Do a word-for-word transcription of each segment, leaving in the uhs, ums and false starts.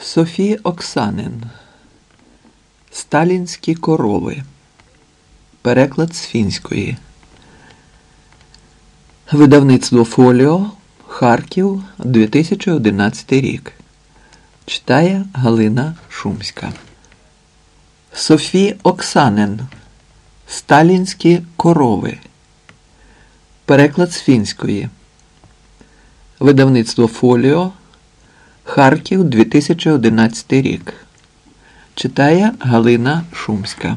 Софі Оксанин. Сталінські корови. Переклад з фінської. Видавництво Фоліо. Харків. дві тисячі одинадцятий рік. Читає Галина Шумська. Софі Оксанин. Сталінські корови. Переклад з фінської. Видавництво Фоліо. Харків. дві тисячі одинадцятий рік. Читає Галина Шумська.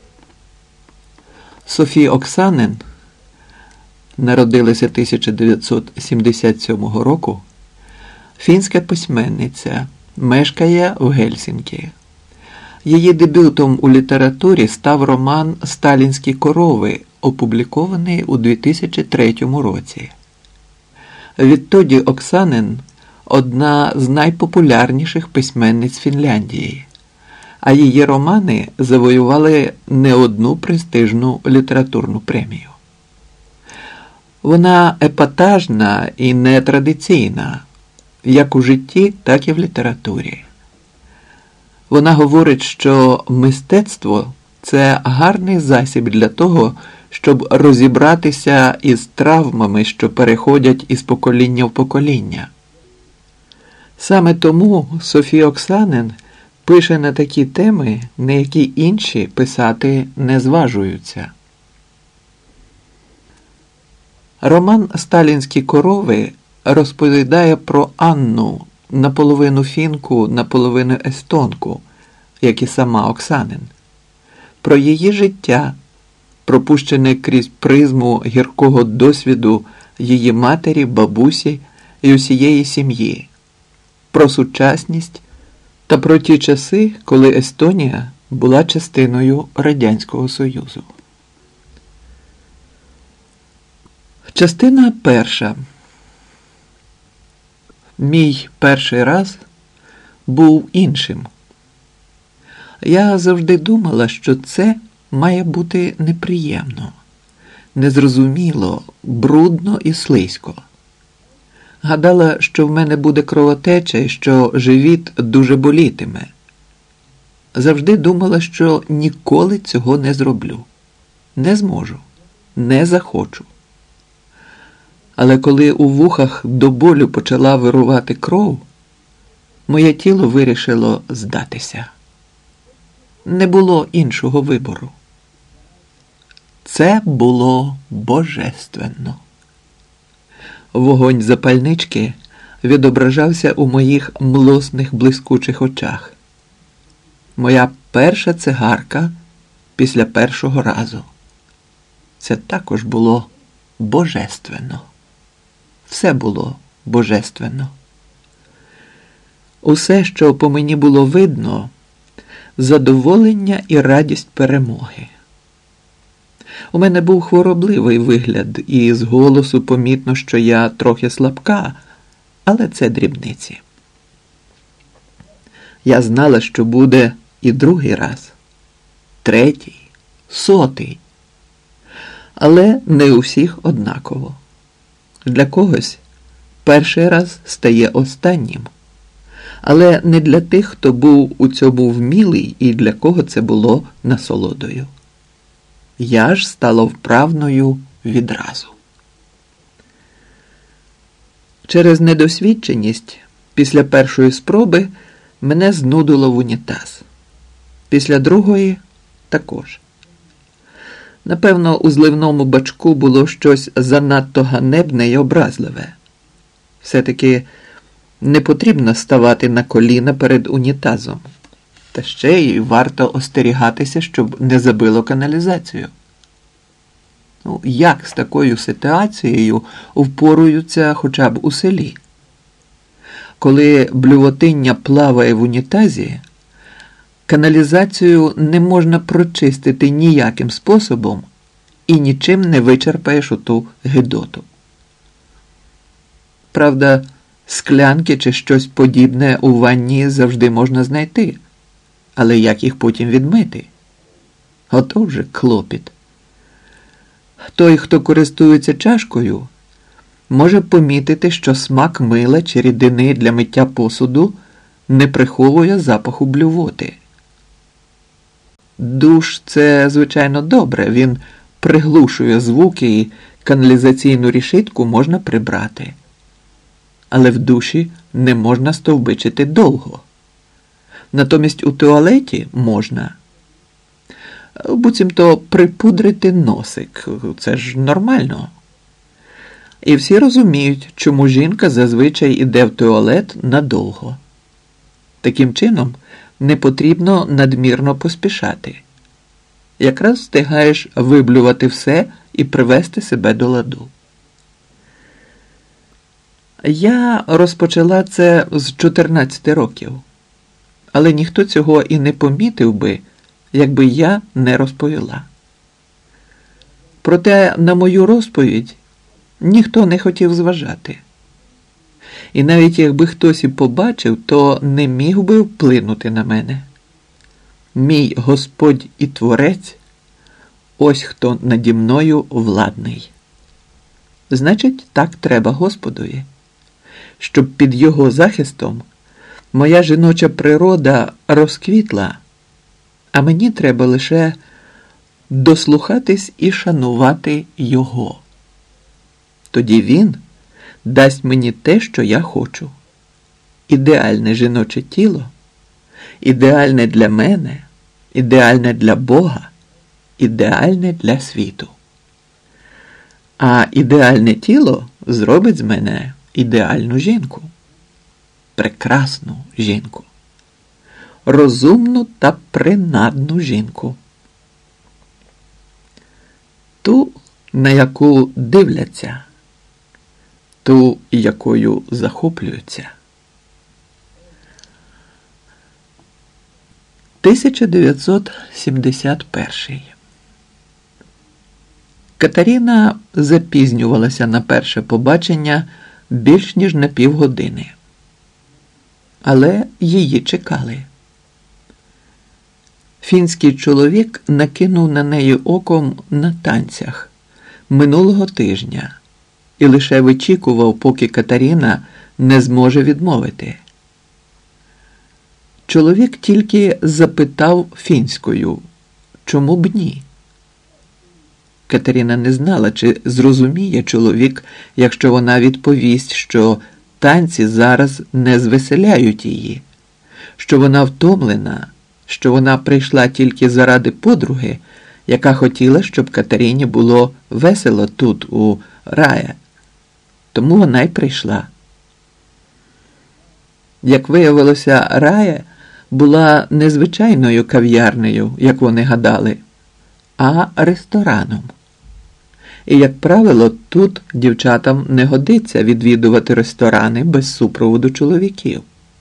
Софі Оксанин народилася тисяча дев'ятсот сімдесят сьомого року. Фінська письменниця, мешкає в Гельсінкі. Її дебютом у літературі став роман «Сталінські корови», опублікований у дві тисячі третьому році. Відтоді Оксанин – одна з найпопулярніших письменниць Фінляндії, а її романи завоювали не одну престижну літературну премію. Вона епатажна і нетрадиційна, як у житті, так і в літературі. Вона говорить, що мистецтво – це гарний засіб для того, щоб розібратися із травмами, що переходять із покоління в покоління. Саме тому Софі Оксанин пише на такі теми, на які інші писати не зважуються. Роман «Сталінські корови» розповідає про Анну, наполовину фінку, наполовину естонку, як і сама Оксанин, про її життя, пропущене крізь призму гіркого досвіду її матері, бабусі і усієї сім'ї, про сучасність та про ті часи, коли Естонія була частиною Радянського Союзу. Частина перша. Мій перший раз був іншим. Я завжди думала, що це має бути неприємно, незрозуміло, брудно і слизько. Гадала, що в мене буде кровотеча і що живіт дуже болітиме. Завжди думала, що ніколи цього не зроблю. Не зможу, не захочу. Але коли у вухах до болю почала вирувати кров, моє тіло вирішило здатися. Не було іншого вибору. Це було божественно. Вогонь запальнички відображався у моїх млосних блискучих очах. Моя перша цигарка після першого разу. Це також було божественно. Все було божественно. Усе, що по мені було видно – задоволення і радість перемоги. У мене був хворобливий вигляд, і з голосу помітно, що я трохи слабка, але це дрібниці. Я знала, що буде і другий раз, третій, сотий. Але не у всіх однаково. Для когось перший раз стає останнім. Але не для тих, хто був у цьому вмілий і для кого це було насолодою. Я ж стала вправною відразу. Через недосвідченість після першої спроби мене знудило в унітаз. Після другої також. Напевно, у зливному бачку було щось занадто ганебне й образливе. Все-таки не потрібно ставати на коліна перед унітазом. Та ще й варто остерігатися, щоб не забило каналізацію. Ну, як з такою ситуацією впоруються хоча б у селі? Коли блювотиння плаває в унітазі, каналізацію не можна прочистити ніяким способом і нічим не вичерпаєш оту гидоту. Правда, склянки чи щось подібне у ванні завжди можна знайти. Але як їх потім відмити? Ото вже клопіт. Той, хто користується чашкою, може помітити, що смак мила чи рідини для миття посуду не приховує запаху блювоти. Душ – це, звичайно, добре, він приглушує звуки і каналізаційну решітку можна прибрати. Але в душі не можна стовбичити довго. Натомість у туалеті можна. Буцімто припудрити носик – це ж нормально. І всі розуміють, чому жінка зазвичай іде в туалет надовго. Таким чином, не потрібно надмірно поспішати. Якраз встигаєш виблювати все і привести себе до ладу. Я розпочала це з чотирнадцяти років, але ніхто цього і не помітив би, якби я не розповіла. Проте на мою розповідь ніхто не хотів зважати. І навіть якби хтось і побачив, то не міг би вплинути на мене. Мій Господь і Творець – ось хто наді мною владний. Значить, так треба Господові, щоб під його захистом моя жіноча природа розквітла, а мені треба лише дослухатись і шанувати його. Тоді він дасть мені те, що я хочу. Ідеальне жіноче тіло, ідеальне для мене, ідеальне для Бога, ідеальне для світу. А ідеальне тіло зробить з мене ідеальну жінку. Прекрасну жінку. Розумну та принадну жінку. Ту, на яку дивляться, ту, якою захоплюються. тисяча дев'ятсот сімдесят перший. Катерина запізнювалася на перше побачення більш ніж на півгодини. Але її чекали. Фінський чоловік накинув на неї оком на танцях минулого тижня і лише вичікував, поки Катерина не зможе відмовити. Чоловік тільки запитав фінською, чому б ні? Катерина не знала, чи зрозуміє чоловік, якщо вона відповість, що танці зараз не звеселяють її, що вона втомлена, що вона прийшла тільки заради подруги, яка хотіла, щоб Катерині було весело тут, у Рая. Тому вона й прийшла. Як виявилося, Рая була не звичайною кав'ярнею, як вони гадали, а рестораном. І, як правило, тут дівчатам не годиться відвідувати ресторани без супроводу чоловіків.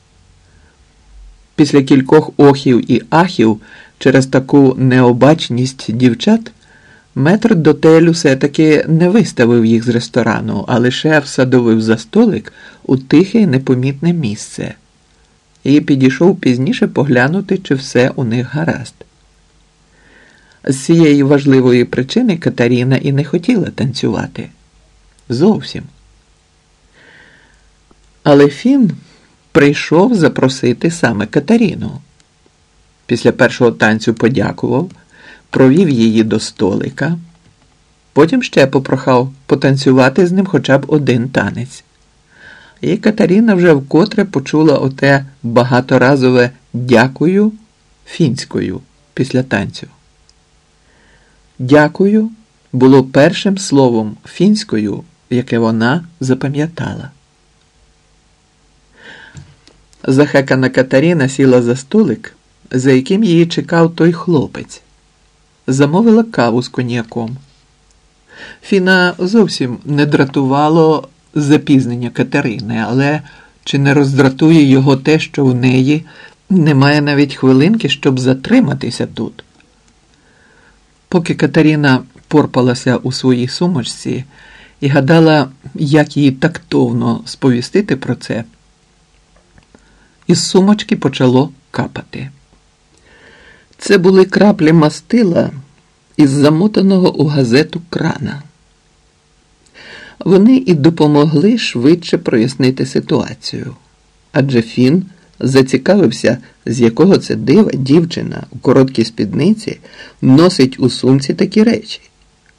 Після кількох охів і ахів через таку необачність дівчат метрдотель все-таки не виставив їх з ресторану, а лише всадовив за столик у тихе і непомітне місце і підійшов пізніше поглянути, чи все у них гаразд. З цієї важливої причини Катерина і не хотіла танцювати. Зовсім. Але Фін прийшов запросити саме Катерину. Після першого танцю подякував, провів її до столика, потім ще попрохав потанцювати з ним хоча б один танець. І Катерина вже вкотре почула оте багаторазове «дякую» фінською після танцю. «Дякую» було першим словом фінською, яке вона запам'ятала. Захекана Катерина сіла за столик, за яким її чекав той хлопець. Замовила каву з коньяком. Фіна зовсім не дратувало запізнення Катерини, але чи не роздратує його те, що в неї немає навіть хвилинки, щоб затриматися тут? Поки Катерина порпалася у своїй сумочці і гадала, як їй тактовно сповістити про це, із сумочки почало капати. Це були краплі мастила із замотаного у газету крана. Вони і допомогли швидше прояснити ситуацію, адже Фін зацікавився, з якого це дива дівчина у короткій спідниці носить у сумці такі речі.